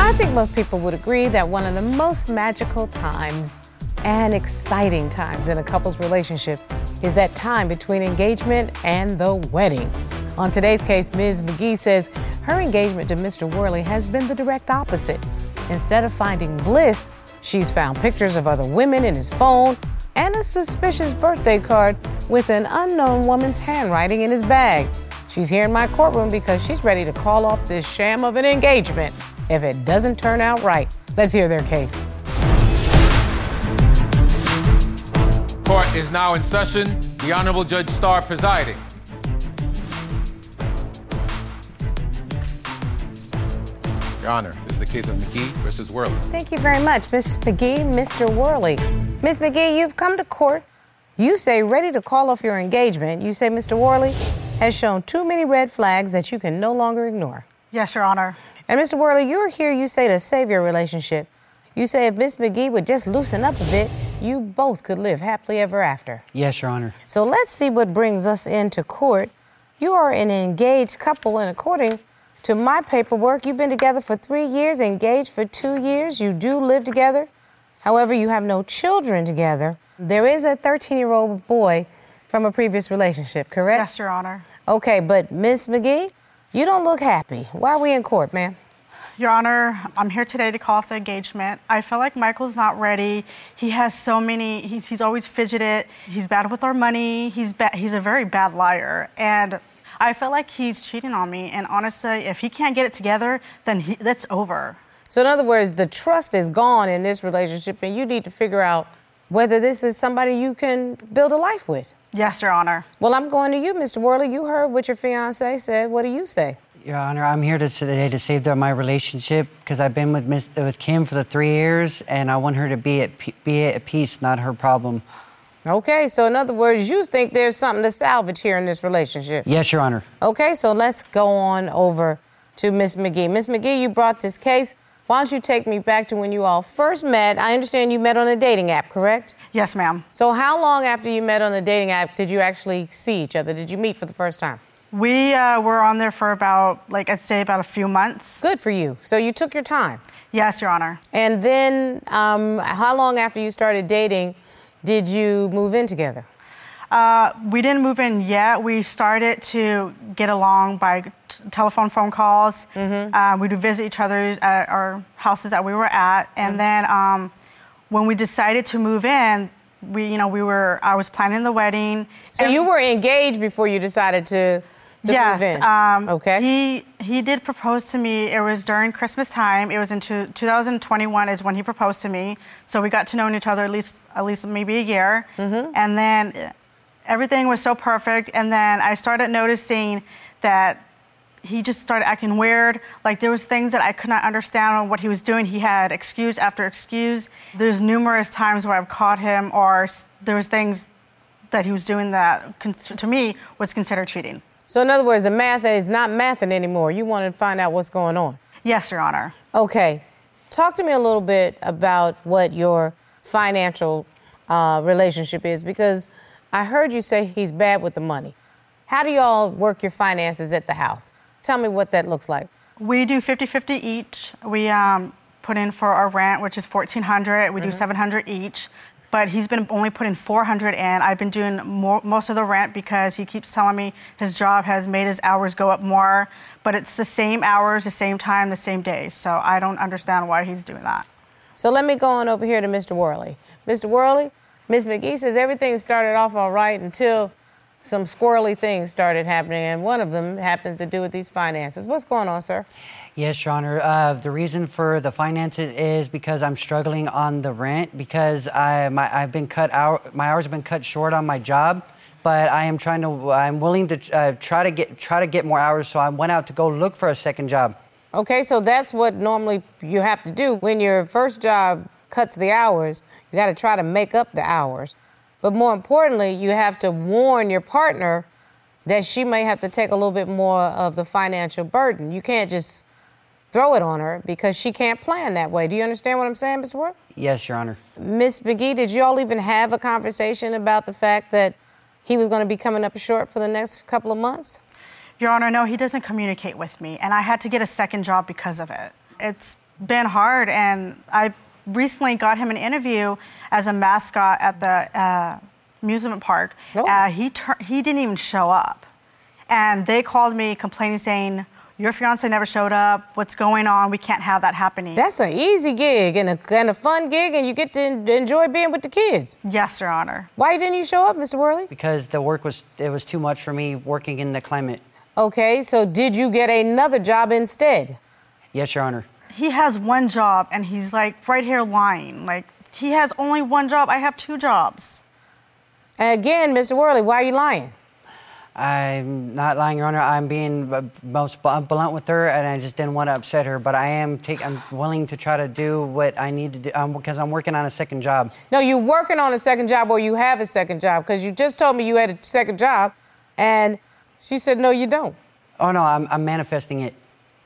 I think most people would agree that one of the most magical times and exciting times in a couple's relationship is that time between engagement and the wedding. On today's case, Ms. McGee says her engagement to Mr. Worley has been the direct opposite. Instead of finding bliss, she's found pictures of other women in his phone and a suspicious birthday card with an unknown woman's handwriting in his bag. She's here in my courtroom because she's ready to call off this sham of an engagement if it doesn't turn out right. Let's hear their case. Court is now in session. The Honorable Judge Starr presiding. Your Honor, this is the case of McGee versus Worley. Thank you very much, Ms. McGee, Mr. Worley. Ms. McGee, you've come to court. You say ready to call off your engagement. You say Mr. Worley has shown too many red flags that you can no longer ignore. Yes, Your Honor. And Mr. Worley, you're here, you say, to save your relationship. You say if Ms. McGee would just loosen up a bit, you both could live happily ever after. Yes, Your Honor. So let's see what brings us into court. You are an engaged couple, and according to my paperwork, you've been together for 3 years, engaged for 2 years. You do live together. However, you have no children together. There is a 13-year-old boy from a previous relationship, correct? Yes, Your Honor. Okay, but Ms. McGee, you don't look happy. Why are we in court, ma'am? Your Honor, I'm here today to call off the engagement. I feel like Michael's not ready. He has so many, he's always fidgeted. He's bad with our money. He's a very bad liar. And I feel like he's cheating on me. And honestly, if he can't get it together, then that's over. So in other words, the trust is gone in this relationship, and you need to figure out whether this is somebody you can build a life with. Yes, Your Honor. Well, I'm going to you, Mr. Worley. You heard what your fiancé said. What do you say? Your Honor, I'm here today to save my relationship because I've been with Kim for the 3 years, and I want her to be at peace, not her problem. Okay, so in other words, you think there's something to salvage here in this relationship? Yes, Your Honor. Okay, so let's go on over to Ms. McGee. Ms. McGee, you brought this case. Why don't you take me back to when you all first met? I understand you met on a dating app, correct? Yes, ma'am. So how long after you met on the dating app did you actually see each other? Did you meet for the first time? We were on there for about, I'd say about a few months. Good for you. So you took your time. Yes, Your Honor. And then how long after you started dating did you move in together? We didn't move in yet. We started to get along by telephone phone calls. Mm-hmm. We would visit each other at our houses that we were at. And then when we decided to move in, I was planning the wedding. So you were engaged before you decided to yes, move in? Okay. He did propose to me. It was during Christmas time. It was in 2021 is when he proposed to me. So we got to know each other at least maybe a year. Mm-hmm. And then everything was so perfect. And then I started noticing that he just started acting weird. Like there was things that I could not understand on what he was doing. He had excuse after excuse. There's numerous times where I've caught him, or there was things that he was doing that to me was considered cheating. So in other words, the math is not mathing anymore. You want to find out what's going on. Yes, Your Honor. Okay. Talk to me a little bit about what your financial relationship is, because I heard you say he's bad with the money. How do y'all work your finances at the house? Tell me what that looks like. We do 50-50 each. We put in for our rent, which is $1,400. We do $700 each. But he's been only putting $400 in. I've been doing most of the rent because he keeps telling me his job has made his hours go up more. But it's the same hours, the same time, the same day. So I don't understand why he's doing that. So let me go on over here to Mr. Worley. Mr. Worley, Ms. McGee says everything started off all right until some squirrely things started happening, and one of them happens to do with these finances. What's going on, sir? Yes, Your Honor. The reason for the finances is because I'm struggling on the rent because I've been cut out. My hours have been cut short on my job, but I'm willing to try to get more hours. So I went out to go look for a second job. Okay, so that's what normally you have to do when your first job cuts the hours. You got to try to make up the hours. But more importantly, you have to warn your partner that she may have to take a little bit more of the financial burden. You can't just throw it on her because she can't plan that way. Do you understand what I'm saying, Mr. Ward? Yes, Your Honor. Ms. McGee, did you all even have a conversation about the fact that he was going to be coming up short for the next couple of months? Your Honor, no, he doesn't communicate with me, and I had to get a second job because of it. it's been hard, and I recently got him an interview as a mascot at the amusement park. Oh. He didn't even show up. And they called me complaining, saying, your fiance never showed up. What's going on? We can't have that happening. That's an easy gig and a fun gig, and you get to enjoy being with the kids. Yes, Your Honor. Why didn't you show up, Mr. Worley? Because the work was too much for me working in the climate. Okay, so did you get another job instead? Yes, Your Honor. He has one job, and he's like right here lying. Like, he has only one job. I have 2 jobs. And again, Mr. Worley, why are you lying? I'm not lying, Your Honor. I'm being most blunt with her, and I just didn't want to upset her. But I'm willing to try to do what I need to do because I'm working on a second job. No, you're working on a second job, or you have a second job, because you just told me you had a second job, and she said, no, you don't. Oh, no, I'm manifesting it.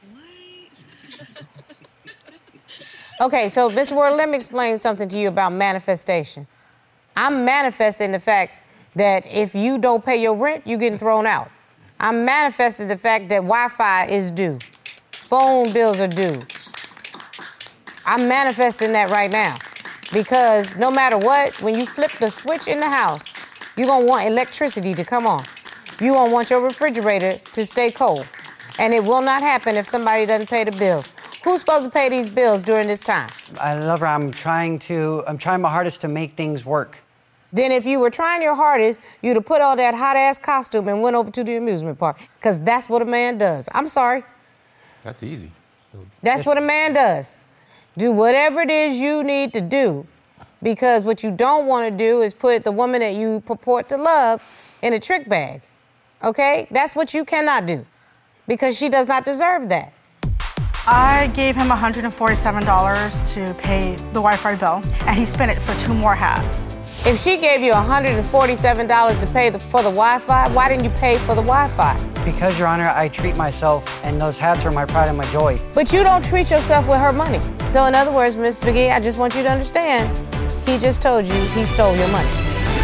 Okay, so, Mr. Worley, let me explain something to you about manifestation. I'm manifesting the fact that if you don't pay your rent, you're getting thrown out. I'm manifesting the fact that Wi-Fi is due. Phone bills are due. I'm manifesting that right now. Because no matter what, when you flip the switch in the house, you're going to want electricity to come on. You're going to want your refrigerator to stay cold. And it will not happen if somebody doesn't pay the bills. Who's supposed to pay these bills during this time? I love her. I'm trying my hardest to make things work. Then if you were trying your hardest, you'd have put on that hot-ass costume and went over to the amusement park. Because that's what a man does. I'm sorry. That's easy. That's what a man does. Do whatever it is you need to do. Because what you don't want to do is put the woman that you purport to love in a trick bag. Okay? That's what you cannot do. Because she does not deserve that. I gave him $147 to pay the Wi-Fi bill, and he spent it for 2 more hats. If she gave you $147 to pay for the Wi-Fi, why didn't you pay for the Wi-Fi? Because, Your Honor, I treat myself, and those hats are my pride and my joy. But you don't treat yourself with her money. So in other words, Ms. McGee, I just want you to understand, he just told you he stole your money.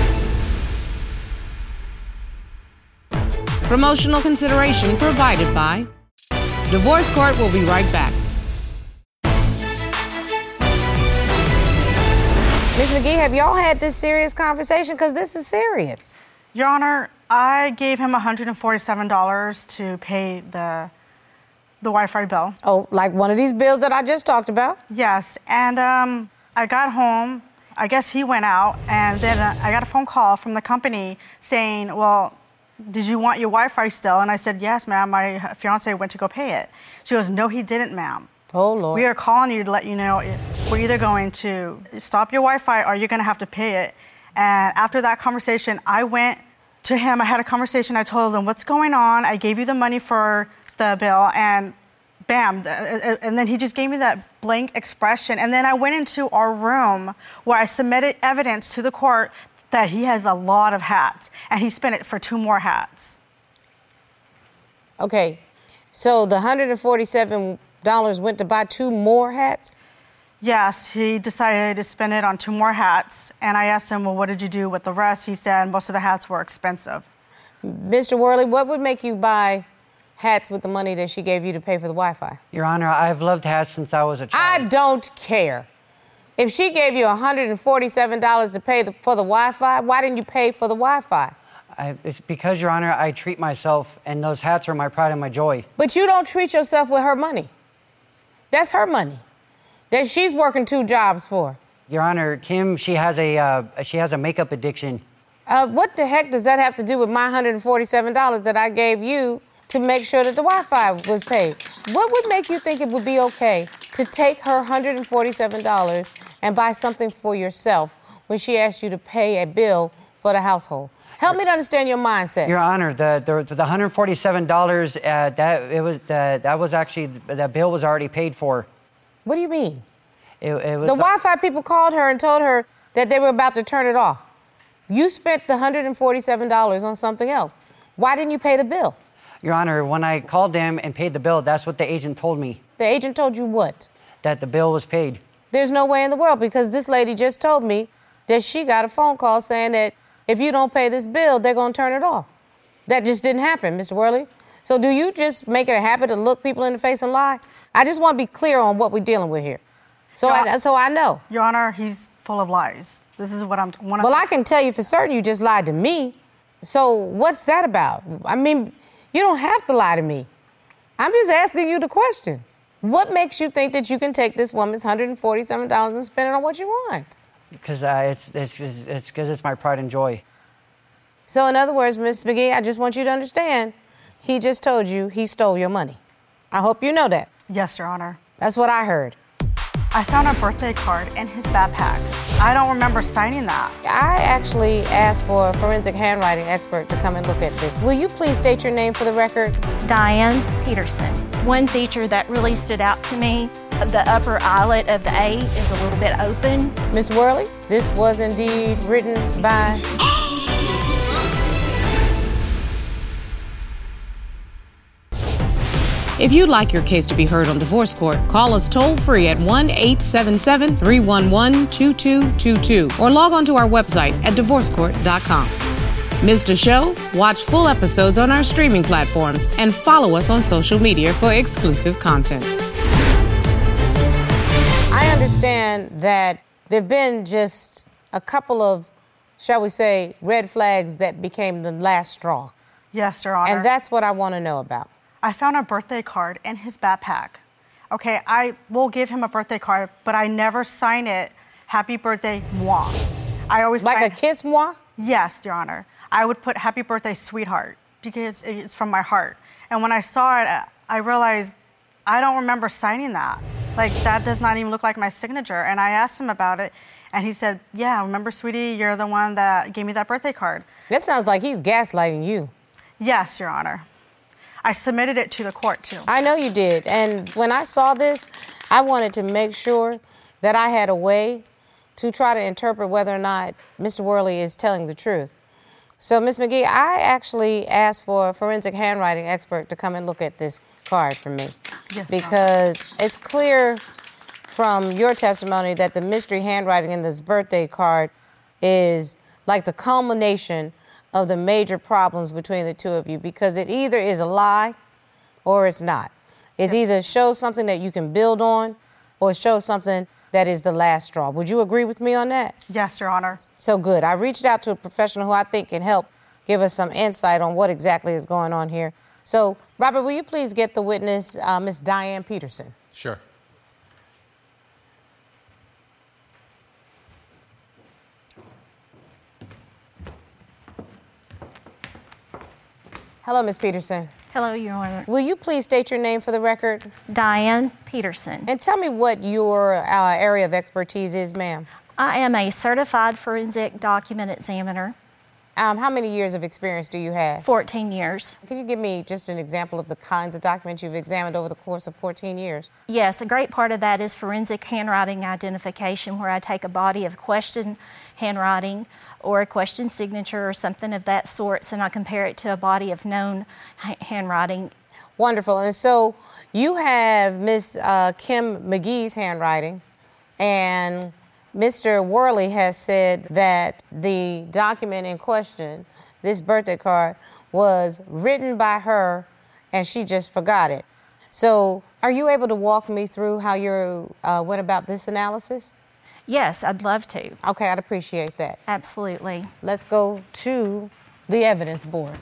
Promotional consideration provided by Divorce Court. Will be right back. Ms. McGee, have y'all had this serious conversation? Because this is serious. Your Honor, I gave him $147 to pay the Wi-Fi bill. Oh, like one of these bills that I just talked about? Yes, and I got home. I guess he went out, and then I got a phone call from the company saying, well, did you want your Wi-Fi still? And I said, yes, ma'am. My fiance went to go pay it. She goes, no, he didn't, ma'am. Oh, Lord. We are calling you to let you know we're either going to stop your Wi-Fi or you're going to have to pay it. And after that conversation, I went to him. I had a conversation. I told him, what's going on? I gave you the money for the bill, and bam. And then he just gave me that blank expression. And then I went into our room where I submitted evidence to the court that he has a lot of hats, and he spent it for 2 more hats. Okay, so the $147 went to buy 2 more hats? Yes, he decided to spend it on 2 more hats, and I asked him, well, what did you do with the rest? He said most of the hats were expensive. Mr. Worley, what would make you buy hats with the money that she gave you to pay for the Wi-Fi? Your Honor, I've loved hats since I was a child. I don't care. If she gave you $147 to pay for the Wi-Fi, why didn't you pay for the Wi-Fi? It's because, Your Honor, I treat myself, and those hats are my pride and my joy. But you don't treat yourself with her money. That's her money that she's working 2 jobs for. Your Honor, Kim, she has a makeup addiction. What the heck does that have to do with my $147 that I gave you to make sure that the Wi-Fi was paid? What would make you think it would be okay to take her $147 and buy something for yourself when she asked you to pay a bill for the household? Help me to understand your mindset. Your Honor, the $147 that bill was already paid for. What do you mean? It was the Wi-Fi people called her and told her that they were about to turn it off. You spent the $147 on something else. Why didn't you pay the bill? Your Honor, when I called them and paid the bill, that's what the agent told me. The agent told you what? That the bill was paid. There's no way in the world, because this lady just told me that she got a phone call saying that if you don't pay this bill, they're going to turn it off. That just didn't happen, Mr. Worley. So do you just make it a habit to look people in the face and lie? I just want to be clear on what we're dealing with here. So I know. Your Honor, he's full of lies. This is what I'm... Well, I can tell you for certain you just lied to me. So what's that about? I mean, you don't have to lie to me. I'm just asking you the question. What makes you think that you can take this woman's $147 and spend it on what you want? Because it's because it's my pride and joy. So in other words, Ms. McGee, I just want you to understand, he just told you he stole your money. I hope you know that. Yes, Your Honor. That's what I heard. I found a birthday card in his backpack. I don't remember signing that. I actually asked for a forensic handwriting expert to come and look at this. Will you please state your name for the record? Diane Peterson. One feature that really stood out to me, the upper eyelet of the A is a little bit open. Ms. Worley, this was indeed written by... If you'd like your case to be heard on Divorce Court, call us toll-free at 1-877-311-2222 or log on to our website at divorcecourt.com. Missed a show? Watch full episodes on our streaming platforms and follow us on social media for exclusive content. I understand that there have been just a couple of, shall we say, red flags that became the last straw. Yes, Your Honor. And that's what I want to know about. I found a birthday card in his backpack. Okay, I will give him a birthday card, but I never sign it, happy birthday, moi. I always Like a kiss moi? Yes, Your Honor. I would put happy birthday, sweetheart, because it's from my heart. And when I saw it, I realized I don't remember signing that. Like, that does not even look like my signature. And I asked him about it, and he said, yeah, remember, sweetie, you're the one that gave me that birthday card. That sounds like he's gaslighting you. Yes, Your Honor. I submitted it to the court, too. I know you did. And when I saw this, I wanted to make sure that I had a way to try to interpret whether or not Mr. Worley is telling the truth. So, Ms. McGee, I actually asked for a forensic handwriting expert to come and look at this card for me. Yes, because it's clear from your testimony that the mystery handwriting in this birthday card is like the culmination of the major problems between the two of you, because it either is a lie or it's not. It either shows something that you can build on or it shows something that is the last straw. Would you agree with me on that? Yes, Your Honor. So good. I reached out to a professional who I think can help give us some insight on what exactly is going on here. So, Robert, will you please get the witness, Miss Diane Peterson? Sure. Hello, Ms. Peterson. Hello, Your Honor. Will you please state your name for the record? Diane Peterson. And tell me what your area of expertise is, ma'am. I am a certified forensic document examiner. How many years of experience do you have? 14 years. Can you give me just an example of the kinds of documents you've examined over the course of 14 years? Yes, a great part of that is forensic handwriting identification, where I take a body of question handwriting or a question signature or something of that sort, and I compare it to a body of known handwriting. Wonderful. And so you have Miss Kim McGee's handwriting, and Mr. Worley has said that the document in question, this birthday card, was written by her and she just forgot it. So are you able to walk me through how you went about this analysis? Yes, I'd love to. Okay, I'd appreciate that. Absolutely. Let's go to the evidence board.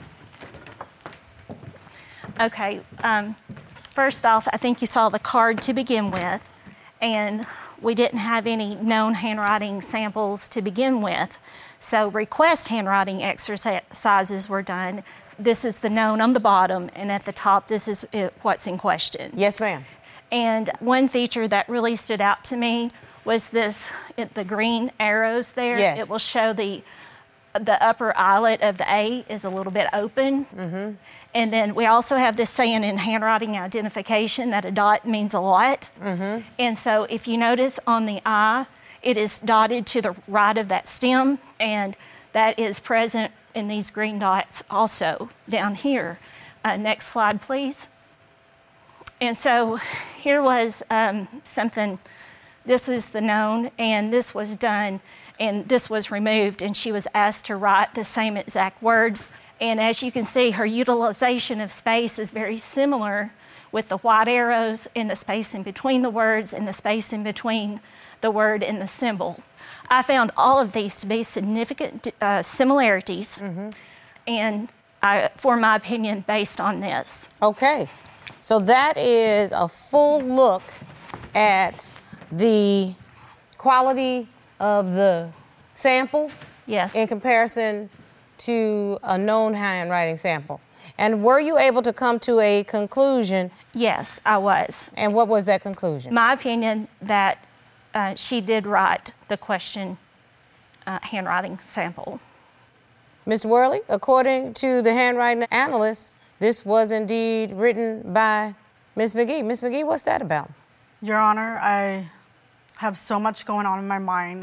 Okay, first off, I think you saw the card to begin with, and we didn't have any known handwriting samples to begin with. So request handwriting exercises were done. This is the known on the bottom, and at the top, this is what's in question. Yes, ma'am. And one feature that really stood out to me was this, the green arrows there. Yes. It will show the upper eyelet of the A is a little bit open. Mm-hmm. And then we also have this saying in handwriting identification that a dot means a lot. Mm-hmm. And so if you notice on the I, it is dotted to the right of that stem, and that is present in these green dots also down here. Next slide, please. And so here was something, this was the known, and this was done, and this was removed, and she was asked to write the same exact words. And as you can see, her utilization of space is very similar with the white arrows in the space in between the words and the space in between the word and the symbol. I found all of these to be significant similarities, and I formed my opinion based on this. Okay, so that is a full look at the quality of the sample. Yes. In comparison to a known handwriting sample. And were you able to come to a conclusion? Yes, I was. And what was that conclusion? My opinion that she did write the question handwriting sample. Mr. Worley, according to the handwriting analyst, this was indeed written by Ms. McGee. Ms. McGee, what's that about? Your Honor, I have so much going on in my mind.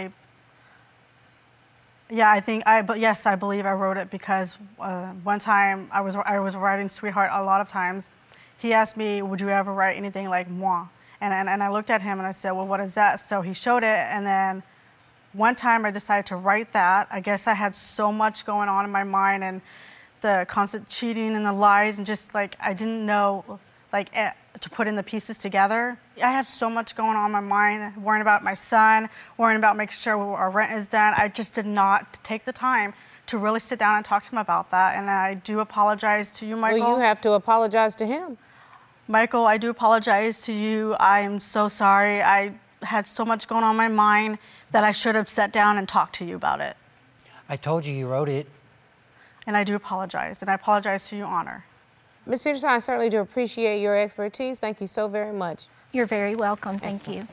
Yes, I believe I wrote it because one time I was writing Sweetheart a lot of times. He asked me, would you ever write anything like moi? And I looked at him and I said, well, what is that? So he showed it, and then one time I decided to write that. I guess I had so much going on in my mind, and the constant cheating and the lies, and just like I didn't know to put in the pieces together. I had so much going on in my mind, worrying about my son, worrying about making sure our rent is done. I just did not take the time to really sit down and talk to him about that. And I do apologize to you, Michael. Well, you have to apologize to him. Michael, I do apologize to you. I am so sorry. I had so much going on in my mind that I should have sat down and talked to you about it. I told you wrote it. And I do apologize. And I apologize to you, Honor. Ms. Peterson, I certainly do appreciate your expertise. Thank you so very much. You're very welcome. Thank you.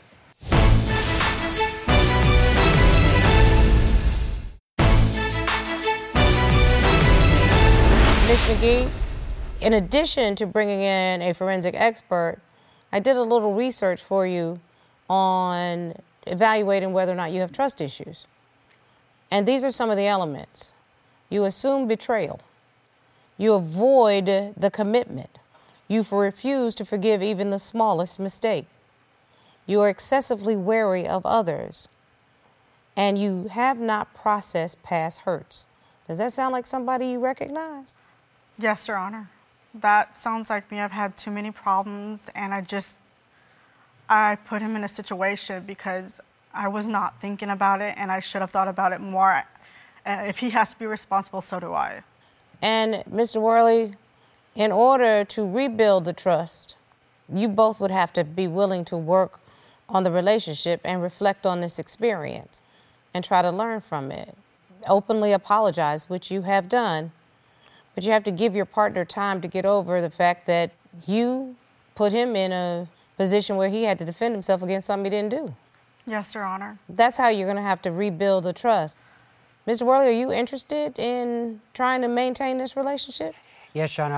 Ms. McGee, in addition to bringing in a forensic expert, I did a little research for you on evaluating whether or not you have trust issues. And these are some of the elements. You assume betrayal. You avoid the commitment. You refuse to forgive even the smallest mistake. You are excessively wary of others. And you have not processed past hurts. Does that sound like somebody you recognize? Yes, Your Honor. That sounds like me. I've had too many problems, and I put him in a situation because I was not thinking about it, and I should have thought about it more. If he has to be responsible, so do I. And Mr. Worley, in order to rebuild the trust, you both would have to be willing to work on the relationship and reflect on this experience and try to learn from it. Openly apologize, which you have done, but you have to give your partner time to get over the fact that you put him in a position where he had to defend himself against something he didn't do. Yes, Your Honor. That's how you're going to have to rebuild the trust. Mr. Worley, are you interested in trying to maintain this relationship? Yes, Your Honor.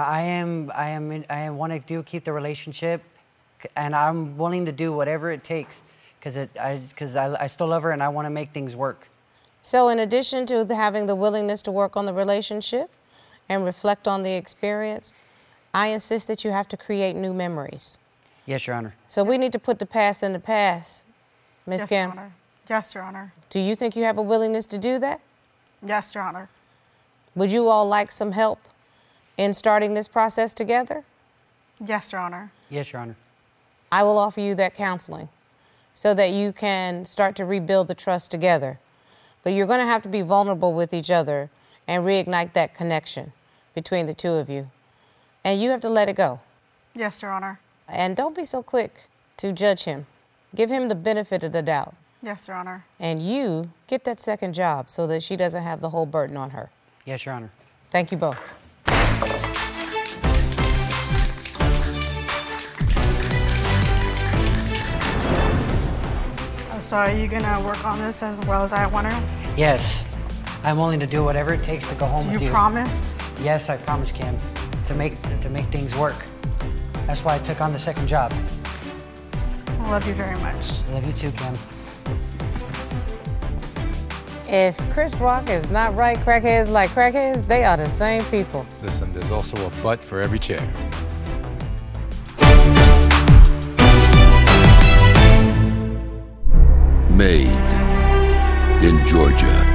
I want to keep the relationship, and I'm willing to do whatever it takes because I still love her and I want to make things work. So in addition to having the willingness to work on the relationship and reflect on the experience, I insist that you have to create new memories. Yes, Your Honor. So we need to put the past in the past. Ms. Yes, Kim? Your Honor. Yes, Your Honor. Do you think you have a willingness to do that? Yes, Your Honor. Would you all like some help in starting this process together? Yes, Your Honor. Yes, Your Honor. I will offer you that counseling so that you can start to rebuild the trust together. But you're going to have to be vulnerable with each other and reignite that connection between the two of you. And you have to let it go. Yes, Your Honor. And don't be so quick to judge him. Give him the benefit of the doubt. Yes, Your Honor. And you get that second job so that she doesn't have the whole burden on her. Yes, Your Honor. Thank you both. So are you going to work on this as well as I want to? Yes. I'm willing to do whatever it takes to go home with you. You promise? Yes, I promise, Kim, to make things work. That's why I took on the second job. I love you very much. I love you too, Kim. If Chris Rock is not right, crackheads like crackheads, they are the same people. Listen, there's also a butt for every chair. Made in Georgia.